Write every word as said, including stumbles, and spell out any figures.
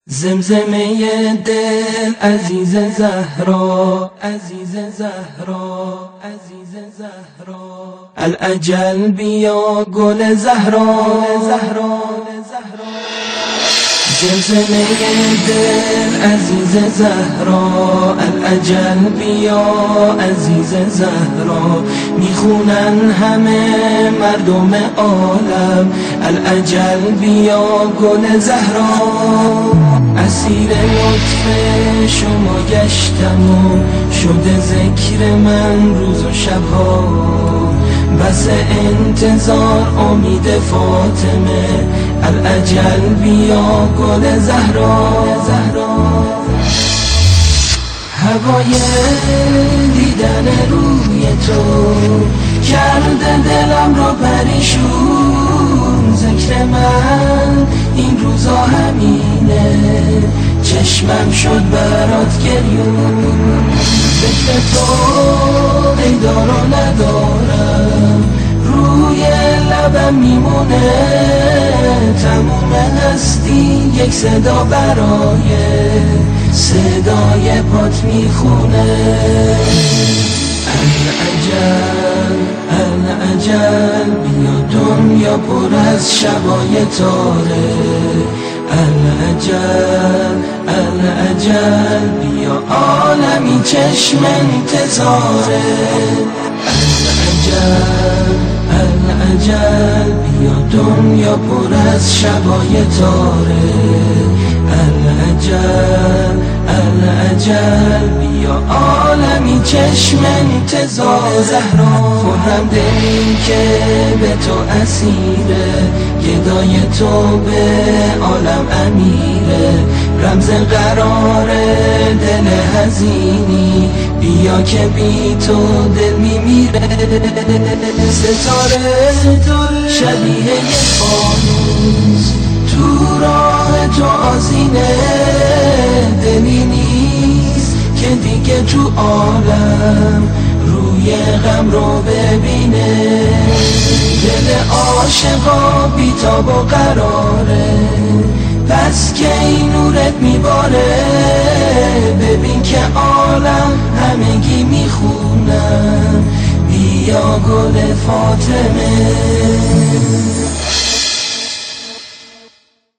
زمزمه دل عزیز زهرا، عزیز زهرا، عزیز زهرا، الاجل بیا گل زهرا، زهرا، زهرا. زمزمه دل عزیز زهرا، الاجل بیا عزیز زهرا، میخونن همه مردم عالم الاجل بیا گل زهرا. اسیر لطف شما گشتم و شده ذکر من روز و شبها، بس انتظار امید فاطمه الاجل بیا گل زهرا، زهرا. هوای دیدن روی تو کرده دلم رو پریشون، ذکر من این روزا همینه، چشمم شد برات گریون. ذکر تو ای دار و ندارم روی لبم میمونه، تموم هستی یک صدا برای صدای پات میخونه. الاجل الاجل بیا دنیا پر از شبای تاره، الاجل الاجل بیا عالمی چشم انتظاره. الاجل الاجل بیا دنیا پر از شبای تاره، الاجل الاجل بیا عالمی چشم انتظار. زهرا خورم دلی که به تو اسیره، گدای تو به عالم امیره، رمز قرار دل حزینی، بیا که بی تو دل میمیره. ستاره شبیه یک فانوس تو راه تو آذینه، دلی نیست که دیگه تو عالم روی غم رو ببینه. دل عاشقا بی‌تاب و قراره، پس که این نورت میباره،